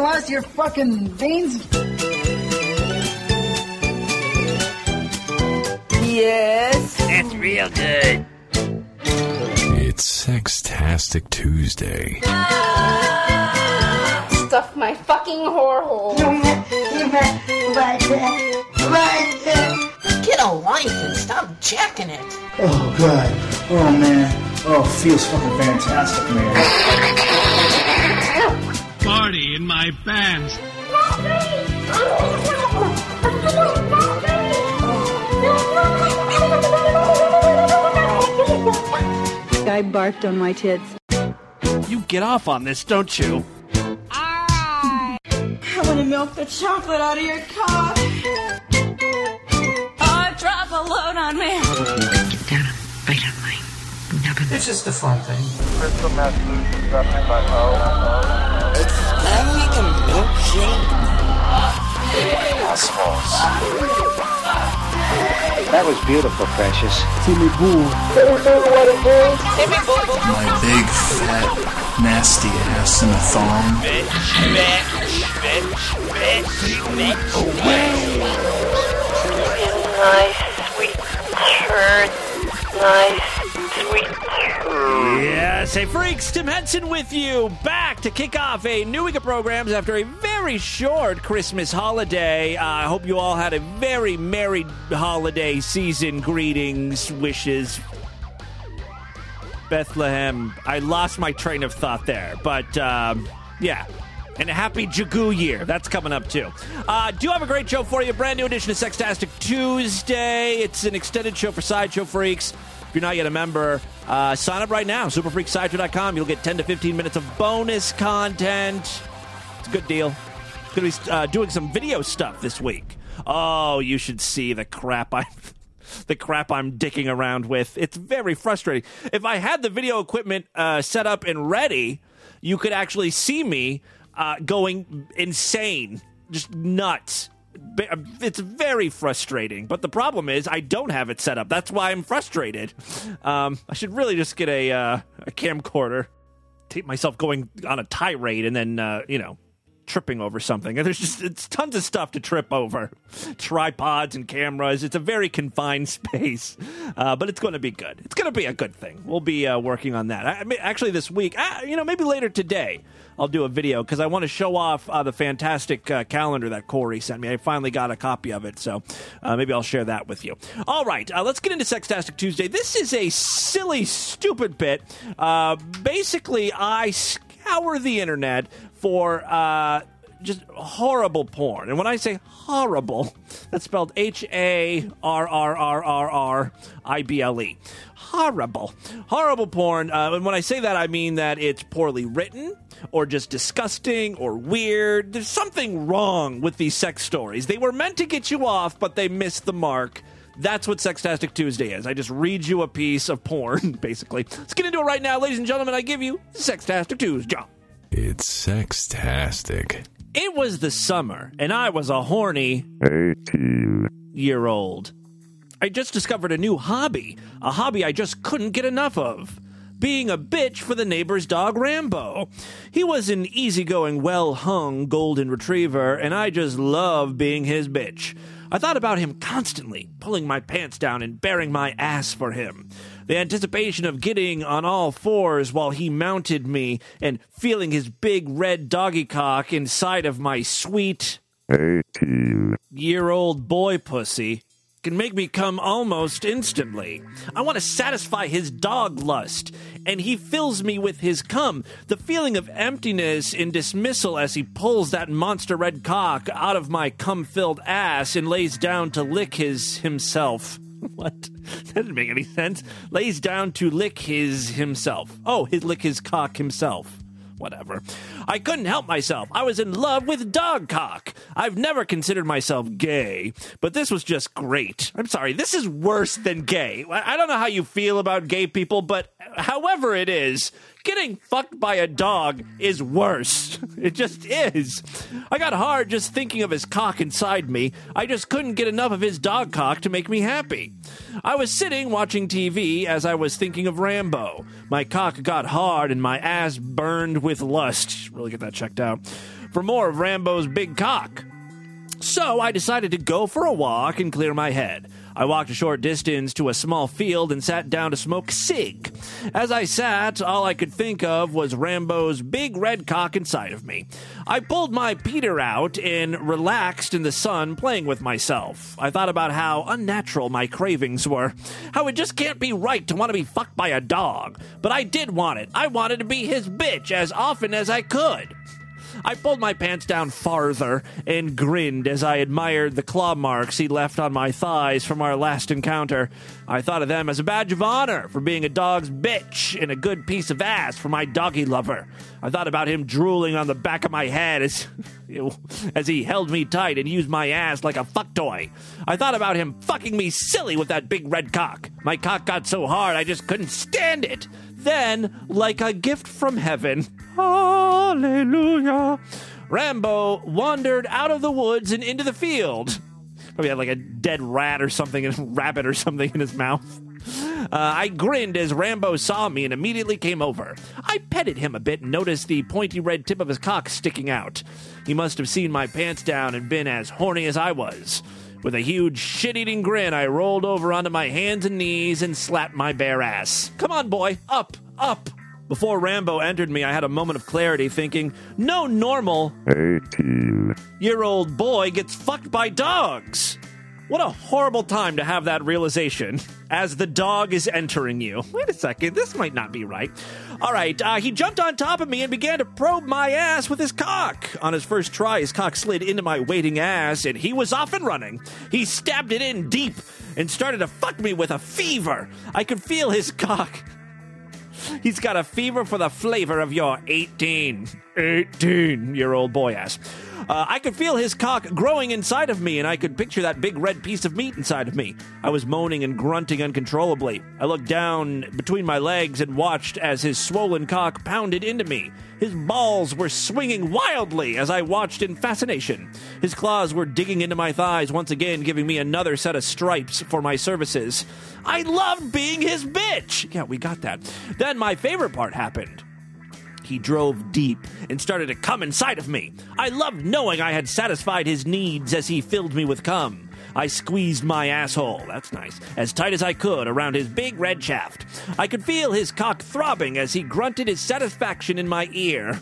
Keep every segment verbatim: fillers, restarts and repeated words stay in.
lost your fucking veins? Yes. That's real good. It's Sextastic Tuesday. Stuff my fucking whore hole. Get a life and stop jacking it. Oh, God. Oh, man. Oh, it feels fucking fantastic, man. Party in my pants. Guy barked on my tits. You get off on this, don't you? I want to milk the chocolate out of your cock. Oh, drop a load on me. Get down and bite on my nubbin. It's just a fun thing. Crystal meth solutions represented by O. Can I make a milkshake? Assholes. That was beautiful, Precious. Timmy Boo. My big, fat, nasty ass in a thong. Bitch, bitch, bitch, bitch, bitch, away. Nice, sweet turd. Nice, sweet turd. Yes, hey freaks, Tim Henson with you, back to kick off a new week of programs after a very short Christmas holiday. Uh, I hope you all had a very merry holiday season. Greetings, wishes. Bethlehem. I lost my train of thought there, but um, yeah. And a happy Jagoo year. That's coming up, too. Uh, do have a great show for you. Brand new edition of Sextastic Tuesday. It's an extended show for Sideshow Freaks. If you're not yet a member, uh, sign up right now. super freak sideshow dot com. You'll get ten to fifteen minutes of bonus content. It's a good deal. Going to be uh, doing some video stuff this week. Oh, you should see the crap I'm... the crap I'm dicking around with. It's very frustrating. If I had the video equipment uh, set up and ready, you could actually see me uh, going insane, just nuts. It's very frustrating. But the problem is I don't have it set up. That's why I'm frustrated. Um, I should really just get a, uh, a camcorder, tape myself going on a tirade, and then, uh, you know, tripping over something. And there's just it's tons of stuff to trip over. Tripods and cameras. It's a very confined space. Uh, but it's going to be good. It's going to be a good thing. We'll be uh, working on that. I, I mean, actually, this week, uh, you know, maybe later today, I'll do a video because I want to show off uh, the fantastic uh, calendar that Corey sent me. I finally got a copy of it, so uh, maybe I'll share that with you. All right, uh, let's get into Sextastic Tuesday. This is a silly, stupid bit. Uh, basically, I scour the internet for uh, just horrible porn. And when I say horrible, that's spelled H A R R R R R I B L E. Horrible. Horrible porn. Uh, and when I say that, I mean that it's poorly written, or just disgusting, or weird. There's something wrong with these sex stories. They were meant to get you off, but they missed the mark. That's what Sextastic Tuesday is. I just read you a piece of porn, basically. Let's get into it right now, ladies and gentlemen. I give you Sextastic Tuesday. It's Sextastic. It was the summer, and I was a horny eighteen-year-old. I just discovered a new hobby, a hobby I just couldn't get enough of. Being a bitch for the neighbor's dog Rambo. He was an easygoing, well-hung golden retriever, and I just loved being his bitch. I thought about him constantly, pulling my pants down and baring my ass for him. The anticipation of getting on all fours while he mounted me and feeling his big red doggy cock inside of my sweet eighteen-year-old boy pussy can make me come almost instantly. I want to satisfy his dog lust, and he fills me with his cum. The feeling of emptiness and dismissal as he pulls that monster red cock out of my cum-filled ass and lays down to lick his himself. What? That didn't make any sense. Lays down to lick his himself. Oh, his lick his cock himself. Whatever. I couldn't help myself. I was in love with dog cock. I've never considered myself gay, but this was just great. I'm sorry, this is worse than gay. I don't know how you feel about gay people, but however it is, getting fucked by a dog is worse. It just is. I got hard just thinking of his cock inside me. I just couldn't get enough of his dog cock to make me happy. I was sitting watching T V as I was thinking of Rambo. My cock got hard and my ass burned with lust. Really get that checked out. for more of Rambo's big cock. So I decided to go for a walk and clear my head. I walked a short distance to a small field and sat down to smoke a cig. As I sat, all I could think of was Rambo's big red cock inside of me. I pulled my Peter out and relaxed in the sun playing with myself. I thought about how unnatural my cravings were, how it just can't be right to want to be fucked by a dog. But I did want it. I wanted to be his bitch as often as I could. I pulled my pants down farther and grinned as I admired the claw marks he left on my thighs from our last encounter. I thought of them as a badge of honor for being a dog's bitch and a good piece of ass for my doggy lover. I thought about him drooling on the back of my head as, as he held me tight and used my ass like a fuck toy. I thought about him fucking me silly with that big red cock. My cock got so hard I just couldn't stand it. Then, like a gift from heaven, hallelujah, Rambo wandered out of the woods and into the field. Probably had like a dead rat or something, a rabbit or something in his mouth. Uh, I grinned as Rambo saw me and immediately came over. I petted him a bit and noticed the pointy red tip of his cock sticking out. He must have seen my pants down and been as horny as I was. With a huge shit-eating grin, I rolled over onto my hands and knees and slapped my bare ass. Come on, boy. Up, up. Before Rambo entered me, I had a moment of clarity, thinking, no normal eighteen-year-old boy gets fucked by dogs. What a horrible time to have that realization as the dog is entering you. Wait a second, this might not be right. All right, uh, he jumped on top of me and began to probe my ass with his cock. On his first try, his cock slid into my waiting ass, and he was off and running. He stabbed it in deep and started to fuck me with a fever. I could feel his cock. He's got a fever for the flavor of your eighteen, eighteen-year-old boy ass. Uh, I could feel his cock growing inside of me, and I could picture that big red piece of meat inside of me. I was moaning and grunting uncontrollably. I looked down between my legs and watched as his swollen cock pounded into me. His balls were swinging wildly as I watched in fascination. His claws were digging into my thighs, once again giving me another set of stripes for my services. I loved being his bitch! Yeah, we got that. Then my favorite part happened. He drove deep and started to come inside of me. I loved knowing I had satisfied his needs as he filled me with cum. I squeezed my asshole, that's nice, as tight as I could around his big red shaft. I could feel his cock throbbing as he grunted his satisfaction in my ear.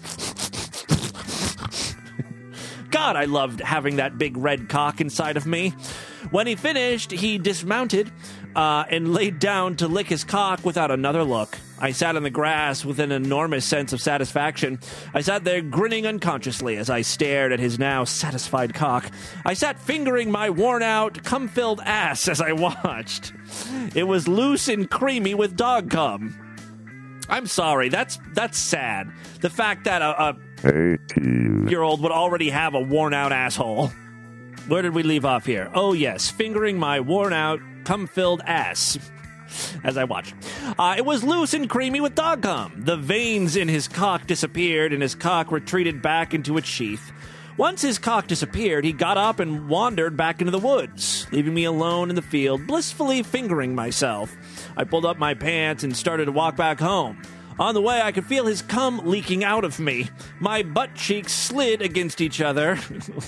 God, I loved having that big red cock inside of me. When he finished, he dismounted uh, and laid down to lick his cock without another look. I sat on the grass with an enormous sense of satisfaction. I sat there grinning unconsciously as I stared at his now satisfied cock. I sat fingering my worn-out, cum-filled ass as I watched. It was loose and creamy with dog cum. I'm sorry, that's that's sad. The fact that a eighteen-year-old would already have a worn-out asshole. Where did we leave off here? Oh, yes, fingering my worn-out, cum-filled ass as I watched. Uh, it was loose and creamy with dog cum. The veins in his cock disappeared, and his cock retreated back into its sheath. Once his cock disappeared, he got up and wandered back into the woods, leaving me alone in the field, blissfully fingering myself. I pulled up my pants and started to walk back home. On the way, I could feel his cum leaking out of me. My butt cheeks slid against each other.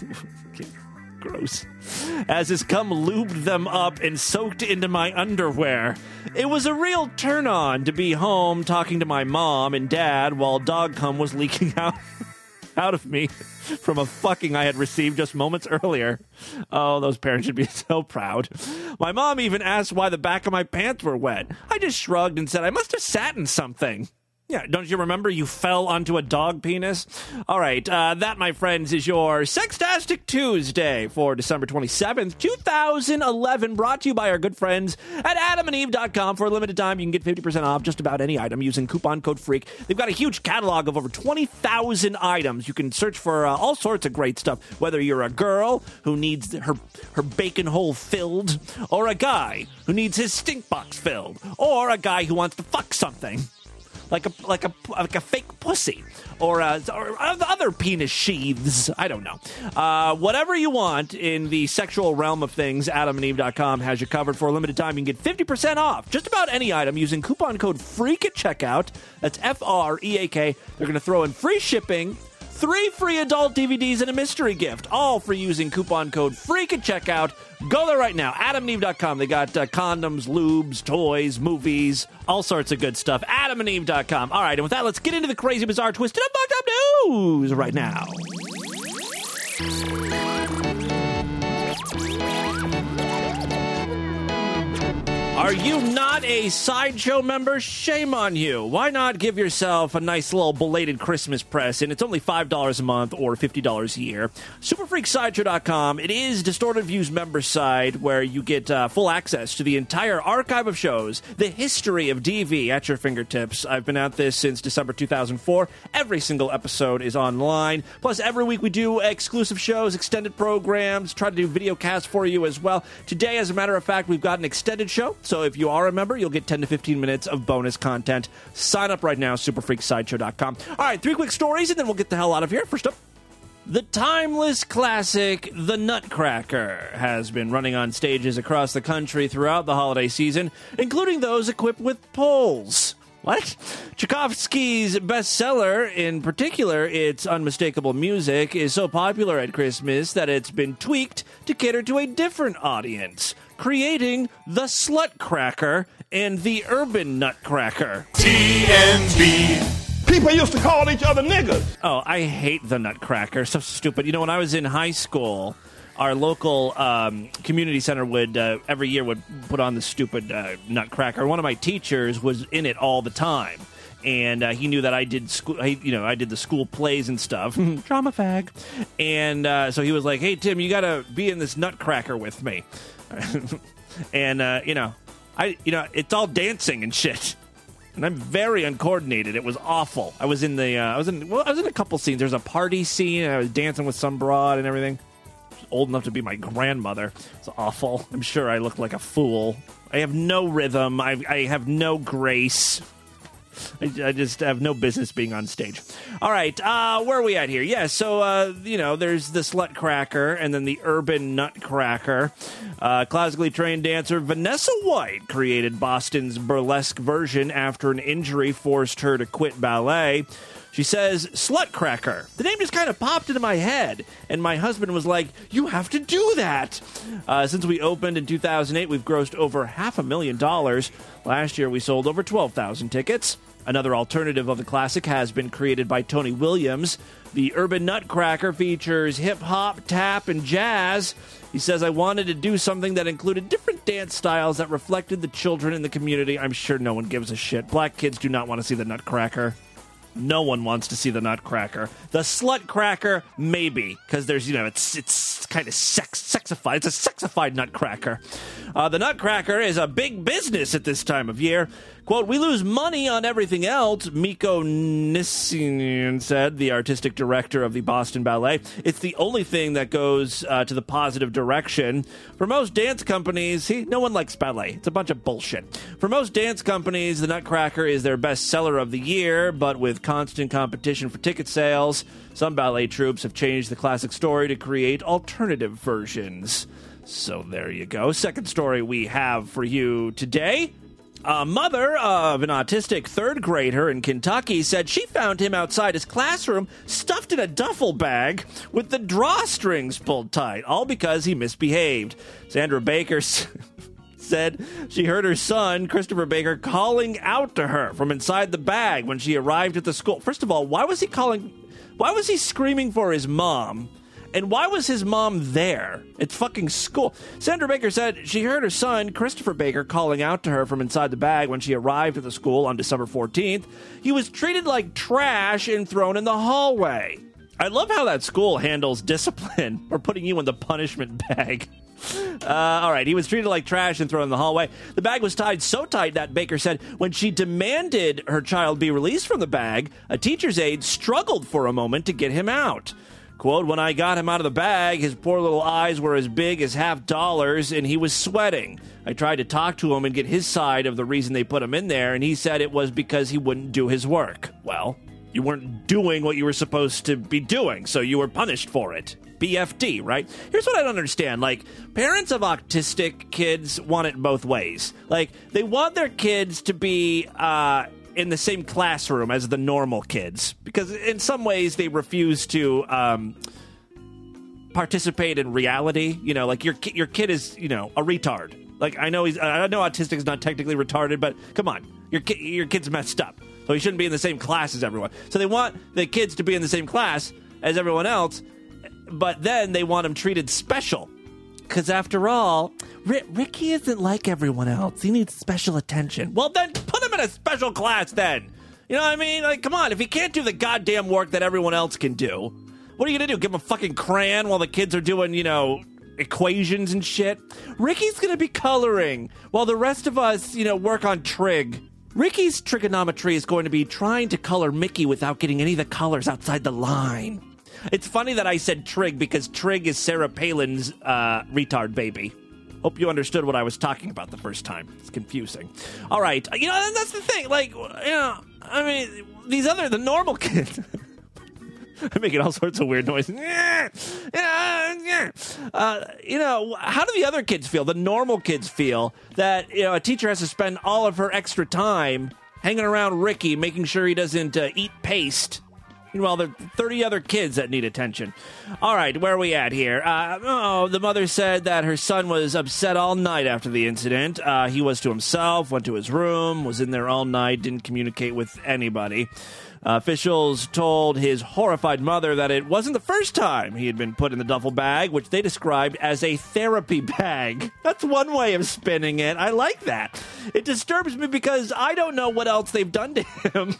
Gross. As his cum lubed them up and soaked into my underwear. It was a real turn-on to be home talking to my mom and dad while dog cum was leaking out, out of me from a fucking I had received just moments earlier. Oh, those parents should be so proud. My mom even asked why the back of my pants were wet. I just shrugged and said I must have sat in something. Yeah, don't you remember you fell onto a dog penis? All right, uh, that, my friends, is your Sextastic Tuesday for December twenty-seventh, two thousand eleven, brought to you by our good friends at adam and eve dot com. For a limited time, you can get fifty percent off just about any item using coupon code FREAK. They've got a huge catalog of over twenty thousand items. You can search for uh, all sorts of great stuff, whether you're a girl who needs her, her bacon hole filled, or a guy who needs his stink box filled, or a guy who wants to fuck something. Like a like a like a fake pussy, or, uh, or other penis sheaths. I don't know. Uh, whatever you want in the sexual realm of things, adam and eve dot com has you covered. For a limited time, you can get fifty percent off just about any item using coupon code FREAK at checkout. That's F R E A K. They're going to throw in free shipping, three free adult D V Ds and a mystery gift, all for using coupon code FREAK at checkout. Go there right now, adam and eve dot com. They got uh, condoms, lubes, toys, movies, all sorts of good stuff. adam and eve dot com. All right, and with that, let's get into the crazy, bizarre, twisted up, fucked up news right now. Are you not a Sideshow member? Shame on you. Why not give yourself a nice little belated Christmas present? It's only five dollars a month or fifty dollars a year. super freak sideshow dot com. It is Distorted Views member side where you get uh, full access to the entire archive of shows, the history of D V at your fingertips. I've been at this since December two thousand four. Every single episode is online. Plus, every week we do exclusive shows, extended programs, try to do video casts for you as well. Today, as a matter of fact, we've got an extended show. So if you are a member, you'll get ten to fifteen minutes of bonus content. Sign up right now, super freak sideshow dot com. All right, three quick stories, and then we'll get the hell out of here. First up, the timeless classic, The Nutcracker, has been running on stages across the country throughout the holiday season, including those equipped with poles. What? Tchaikovsky's bestseller, in particular its unmistakable music, is so popular at Christmas that it's been tweaked to cater to a different audience, creating the Slutcracker and the Urban Nutcracker. T N B. People used to call each other niggas. Oh, I hate the Nutcracker. So stupid. You know, when I was in high school, our local um, community center would uh, every year would put on the stupid uh, Nutcracker. One of my teachers was in it all the time, and uh, he knew that I did school. You know, I did the school plays and stuff. Drama fag, and uh, so he was like, "Hey, Tim, you got to be in this Nutcracker with me." and uh, you know, I you know it's all dancing and shit. And I'm very uncoordinated. It was awful. I was in the uh, I was in well, I was in a couple scenes. There's a party scene, and I was dancing with some broad and everything. Old enough to be my grandmother. It's awful. I'm sure I look like a fool. I have no rhythm. I, I have no grace. I, I just have no business being on stage. All right, uh, where are we at here? Yeah, so, uh, you know, there's the Slutcracker and then the Urban Nutcracker. Uh, classically trained dancer Vanessa White created Boston's burlesque version after an injury forced her to quit ballet. She says, Slutcracker. The name just kind of popped into my head, and my husband was like, you have to do that. Uh, since we opened in two thousand eight, we've grossed over half a million dollars. Last year, we sold over twelve thousand tickets. Another alternative of the classic has been created by Tony Williams. The Urban Nutcracker features hip-hop, tap, and jazz. He says, I wanted to do something that included different dance styles that reflected the children in the community. I'm sure no one gives a shit. Black kids do not want to see the Nutcracker. No one wants to see the Nutcracker. The Slutcracker, maybe, because there's, you know, it's it's kind of sex sexified. It's a sexified Nutcracker. Uh, the Nutcracker is a big business at this time of year. Quote, we lose money on everything else, Miko Nissian said, the artistic director of the Boston Ballet. It's the only thing that goes uh, to the positive direction. For most dance companies, see, no one likes ballet. It's a bunch of bullshit. For most dance companies, the Nutcracker is their best seller of the year, but with constant competition for ticket sales, some ballet troupes have changed the classic story to create alternative versions. So there you go. Second story we have for you today. A mother of an autistic third grader in Kentucky said she found him outside his classroom stuffed in a duffel bag with the drawstrings pulled tight, all because he misbehaved. Sandra Baker said she heard her son, Christopher Baker, calling out to her from inside the bag when she arrived at the school. First of all, why was he calling? Why was he screaming for his mom? And why was his mom there? It's fucking school. Sandra Baker said she heard her son, Christopher Baker, calling out to her from inside the bag when she arrived at the school on December fourteenth. He was treated like trash and thrown in the hallway. I love how that school handles discipline or putting you in the punishment bag. Uh, all right, he was treated like trash and thrown in the hallway. The bag was tied so tight that, Baker said, when she demanded her child be released from the bag, a teacher's aide struggled for a moment to get him out. Quote, when I got him out of the bag, his poor little eyes were as big as half dollars, and he was sweating. I tried to talk to him and get his side of the reason they put him in there, and he said it was because he wouldn't do his work. Well, You weren't doing what you were supposed to be doing, so you were punished for it. B F D, right? Here's what I don't understand. Like, parents of autistic kids want it both ways. Like, they want their kids to be uh, in the same classroom as the normal kids, because in some ways they refuse to um, participate in reality. You know, like your ki- your kid is, you know, a retard. Like, I know he's, I know autistic is not technically retarded, but come on, your ki- your kid's messed up, so he shouldn't be in the same class as everyone. So they want the kids to be in the same class as everyone else. But then they want him treated special. Because after all, R- Ricky isn't like everyone else. He needs special attention. Well, then put him in a special class then. You know what I mean? Like, come on. If he can't do the goddamn work that everyone else can do, what are you going to do? Give him a fucking crayon while the kids are doing, you know, equations and shit? Ricky's going to be coloring while the rest of us, you know, work on trig. Ricky's trigonometry is going to be trying to color Mickey without getting any of the colors outside the line. It's funny that I said trig because trig is Sarah Palin's uh, retard baby. Hope you understood what I was talking about the first time. It's confusing. All right. You know, that's the thing. Like, you know, I mean, these other, the normal kids, I'm making all sorts of weird noises. Uh, you know, how do the other kids feel? The normal kids feel that, you know, a teacher has to spend all of her extra time hanging around Ricky, making sure he doesn't uh, eat paste. Well, there are thirty other kids that need attention. All right, where are we at here? Uh, oh, the mother said that her son was upset all night after the incident. Uh, he was to himself, went to his room, was in there all night, didn't communicate with anybody. Uh, officials told his horrified mother that it wasn't the first time he had been put in the duffel bag, which they described as a therapy bag. That's one way of spinning it. I like that. It disturbs me because I don't know what else they've done to him.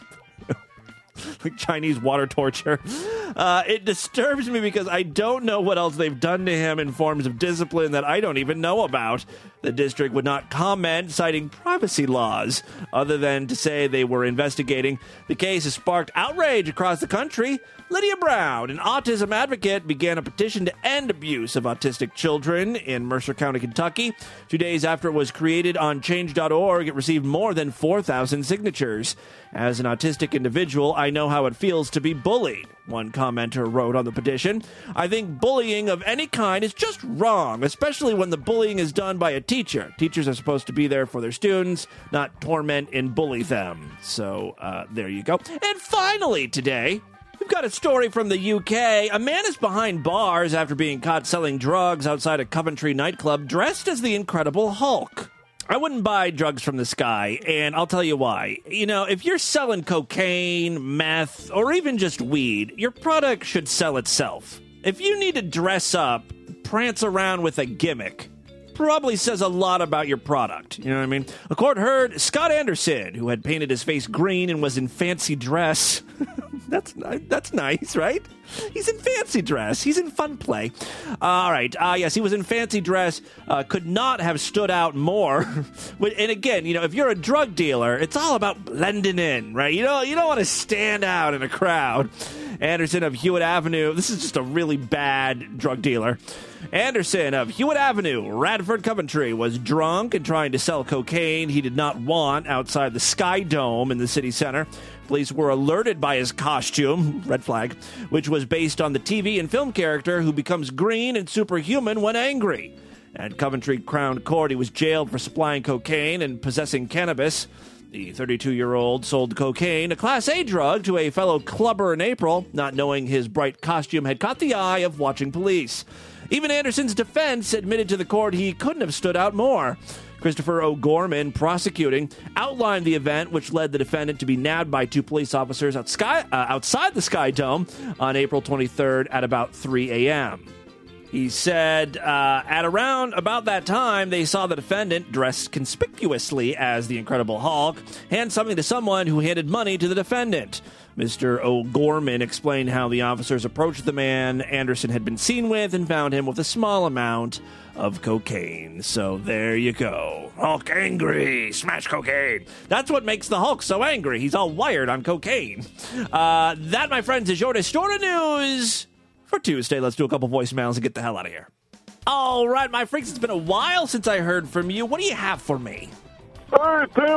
Like Chinese water torture. Uh, it disturbs me because I don't know what else they've done to him in forms of discipline that I don't even know about. The district would not comment, citing privacy laws, other than to say they were investigating. The case has sparked outrage across the country. Lydia Brown, an autism advocate, began a petition to end abuse of autistic children in Mercer County, Kentucky. Two days after it was created on change dot org, it received more than four thousand signatures. As an autistic individual, I know how it feels to be bullied, one commenter wrote on the petition. I think bullying of any kind is just wrong, especially when the bullying is done by a teacher. Teachers are supposed to be there for their students, not torment and bully them. So, uh, there you go. And finally today, we've got a story from the U K. A man is behind bars after being caught selling drugs outside a Coventry nightclub dressed as the Incredible Hulk. I wouldn't buy drugs from this guy, and I'll tell you why. You know, if you're selling cocaine, meth, or even just weed, your product should sell itself. If you need to dress up, prance around with a gimmick, probably says a lot about your product. You know what I mean? A court heard Scott Anderson, who had painted his face green and was in fancy dress. That's that's nice, right? He's in fancy dress. He's in fun play. Uh, all right. Uh, yes, he was in fancy dress. Uh, could not have stood out more. And again, you know, if you're a drug dealer, it's all about blending in, right? You know, you don't want to stand out in a crowd. Anderson of Hewitt Avenue. This is just a really bad drug dealer. Anderson of Hewitt Avenue, Radford, Coventry, was drunk and trying to sell cocaine he did not want outside the Sky Dome in the city center. Police were alerted by his costume, red flag, which was based on the T V and film character who becomes green and superhuman when angry. At Coventry Crown Court, he was jailed for supplying cocaine and possessing cannabis. The thirty-two-year-old sold cocaine, a Class A drug, to a fellow clubber in April, not knowing his bright costume had caught the eye of watching police. Even Anderson's defense admitted to the court he couldn't have stood out more. Christopher O'Gorman, prosecuting, outlined the event which led the defendant to be nabbed by two police officers out sky, uh, outside the Sky Dome on April twenty-third at about three a.m. He said uh, at around about that time, they saw the defendant, dressed conspicuously as the Incredible Hulk, hand something to someone who handed money to the defendant. Mister O'Gorman explained how the officers approached the man Anderson had been seen with and found him with a small amount of cocaine. So there you go. Hulk angry. Smash cocaine. That's what makes the Hulk so angry. He's all wired on cocaine. Uh, that, my friends, is your Distorted News for Tuesday. Let's do a couple voicemails and get the hell out of here. All right, my freaks, it's been a while since I heard from you. What do you have for me? Hey, Tim.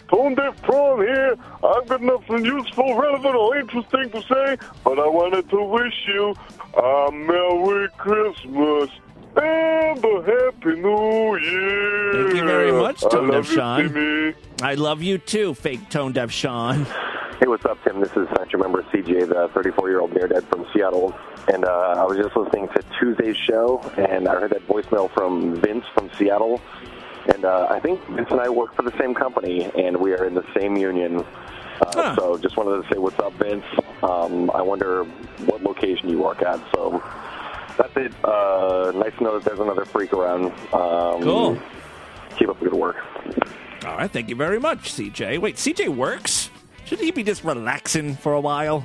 Tone Deaf Prawn here. I've got nothing useful, relevant, or interesting to say, but I wanted to wish you a Merry Christmas and a Happy New Year. Thank you very much, Tone Deaf you, Sean. Timmy. I love you too, fake Tone Deaf Sean. Hey, what's up, Tim? This is Central Member C J, the thirty-four-year-old near-dead from Seattle. And uh, I was just listening to Tuesday's show, and I heard that voicemail from Vince from Seattle. And uh, I think Vince and I work for the same company, and we are in the same union. Uh, huh. So just wanted to say what's up, Vince. Um, I wonder what location you work at. So that's it. Uh, nice to know that there's another freak around. Um, cool. Keep up the good work. All right, thank you very much, C J. Wait, C J works? Shouldn't he be just relaxing for a while?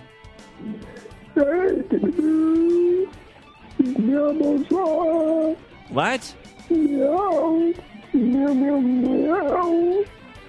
What? Meow. Meow, meow, meow.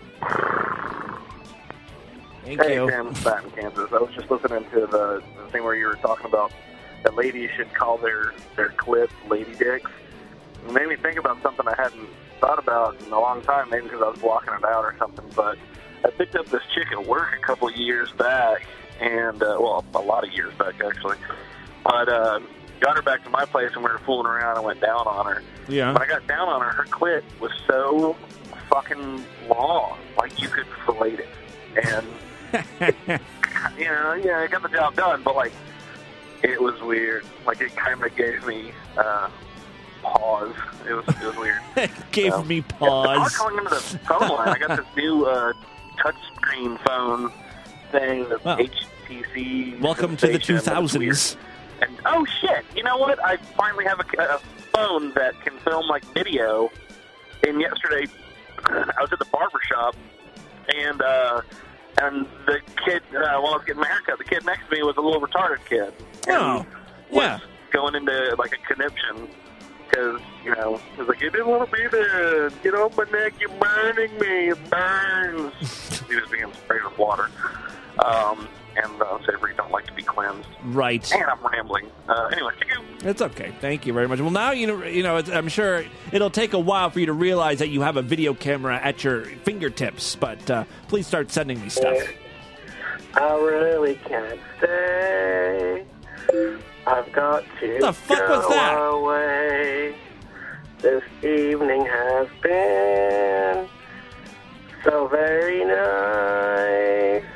Thank hey, you. Sam, Baton, Kansas. I was just listening to the, the thing where you were talking about that ladies should call their, their clips lady dicks. It made me think about something I hadn't thought about in a long time, maybe because I was blocking it out or something, but I picked up this chick at work a couple of years back, and, uh, well, a lot of years back, actually, but uh, got her back to my place, and we were fooling around and went down on her. Yeah. When I got down on her, her clit was so fucking long, like you could fillet it. And, you know, yeah, I got the job done, but, like, it was weird. Like, it kind of gave me uh, pause. It was, it was weird. It gave so, me pause. Yeah, calling into the phone line. I got this new uh, touchscreen phone thing, the wow. H T C. Welcome to the two thousands. And, oh, shit, you know what? I finally have a, a phone that can film, like, video. And yesterday, I was at the barber shop, and uh, and the kid, uh, while I was getting my haircut, the kid next to me was a little retarded kid. Oh, yeah. Was going into, like, a conniption because, you know, he was like, you didn't want to be there. Get off my neck. You're burning me. It burns. He was being sprayed with water. Um, and uh, Savory don't like to be cleansed. Right. And I'm rambling. Uh, anyway, it's okay. Thank you very much. Well, now, you know, you know, it's, I'm sure it'll take a while for you to realize that you have a video camera at your fingertips, but uh, please start sending me stuff. I really can't stay. I've got to the fuck go was that? away. This evening has been so very nice.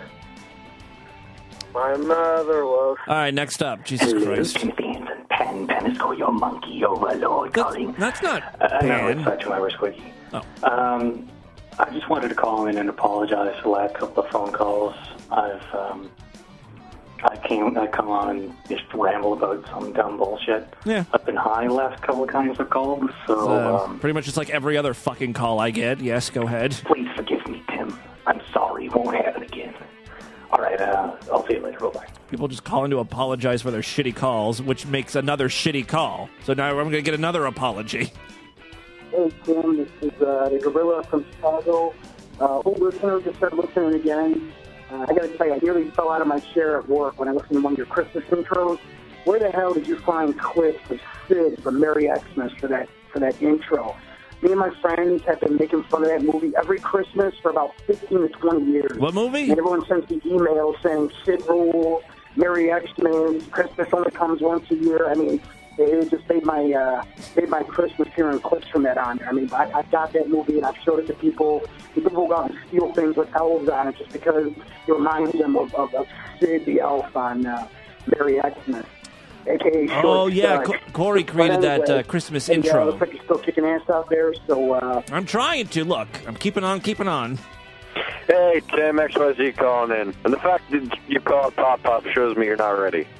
My mother was... All right, next up. Jesus Hello, Christ. Champions and Pan Panisco, your monkey overlord that's, calling. That's not uh, Pan. No, it's Fetch Weber Squiggy. Oh. Um, I just wanted to call in and apologize for the last couple of phone calls. I've, um... I came, I come on and just ramble about some dumb bullshit. Yeah. I've been high the last couple of times I've called, so... Uh, um, pretty much just like every other fucking call I get. Yes, go ahead. Please forgive me, Tim. I'm sorry. Won't happen again. All right, uh, I'll see you later. Bye-bye. People just calling to apologize for their shitty calls, which makes another shitty call. So now I'm going to get another apology. Hey, Tim. This is uh, the Gorilla from Chicago. Uh, old listener, just started listening again. Uh, I got to tell you, I nearly fell out of my chair at work when I listened to one of your Christmas intros. Where the hell did you find clips of Sid from Merry Xmas for that for that intro? Me and my friends have been making fun of that movie every Christmas for about fifteen to twenty years. What movie? And everyone sends me emails saying Sid rule, Merry Xmas, Christmas only comes once a year. I mean, it just made my uh, made my Christmas hearing clips from that on there. I mean, I, I got that movie and I've showed it to people. People go out and steal things with elves on it just because it reminds them of, of, of Sid the elf on uh, Merry Xmas, a k a. Oh, yeah, Co- Corey created anyway, that uh, Christmas and, intro. Uh, looks like you're still kicking ass out there, so... Uh, I'm trying to. Look, I'm keeping on, keeping on. Hey, Tim, X Y Z calling in. And the fact that you call it Pop-Pop shows me you're not ready.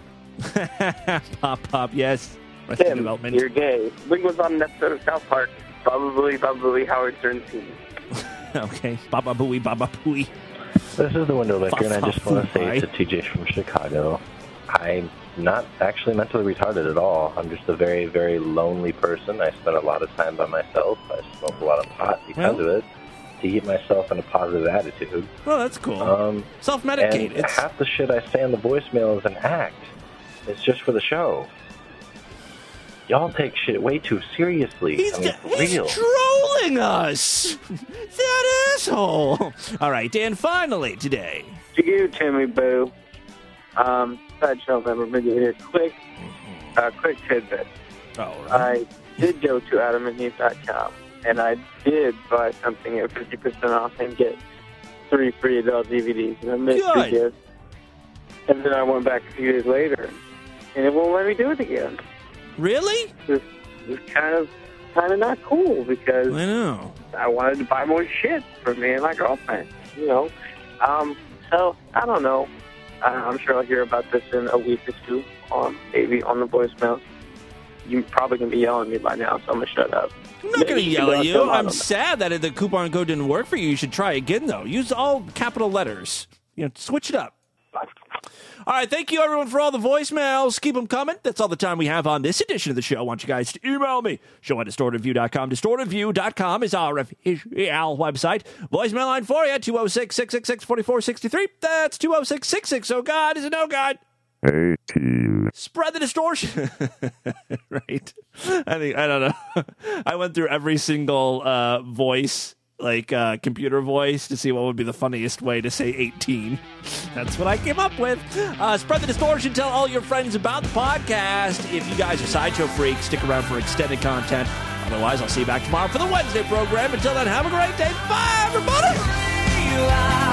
Pop-Pop, yes. Tim, you're gay. Wing was on an episode of South Park. Probably, probably Howard Stern's team. Okay, Baba Booey, Baba Booey. This is the Window Licker, and I just want to say Bye. to T J from Chicago, I'm not actually mentally retarded at all. I'm just a very, very lonely person. I spend a lot of time by myself. I smoke a lot of pot because well, of it to keep myself in a positive attitude. Well, that's cool. Um, Self-medicate. And it's... half the shit I say on the voicemail is an act. It's just for the show. Y'all take shit way too seriously. He's, I mean, for he's real. trolling us. That asshole. All right, and finally today. To you, Timmy Boo. Um, Bad November, maybe here. Quick, uh, quick tidbit. Oh, right. I did go to adam and eve dot com, and I did buy something at fifty percent off and get three free adult D V Ds, and I missed Good. two gifts. And then I went back a few days later, and it won't let me do it again. Really? It's, it's kind of kind of not cool because I know I wanted to buy more shit for me and my girlfriend. You know, um, so I don't know. I, I'm sure I'll hear about this in a week or two, on maybe on the voicemail. You probably gonna be yelling at me by now, so I'm gonna shut up. I'm not going to yell at you. I'm sad that the coupon code didn't work for you. You should try again, though. Use all capital letters. You know, switch it up. All right, thank you, everyone, for all the voicemails. Keep them coming. That's all the time we have on this edition of the show. I want you guys to email me. Show at distorted view dot com. distorted view dot com is our official website. Voicemail line for you, two oh six, six six six, four four six three. That's two oh six, six six. Oh, God, is it no God? eighteen. Spread the distortion. Right? I think, I don't know. I went through every single uh, voice, like uh, computer voice, to see what would be the funniest way to say eighteen. That's what I came up with. Uh, spread the distortion. Tell all your friends about the podcast. If you guys are Sideshow freaks, stick around for extended content. Otherwise, I'll see you back tomorrow for the Wednesday program. Until then, have a great day. Bye, everybody.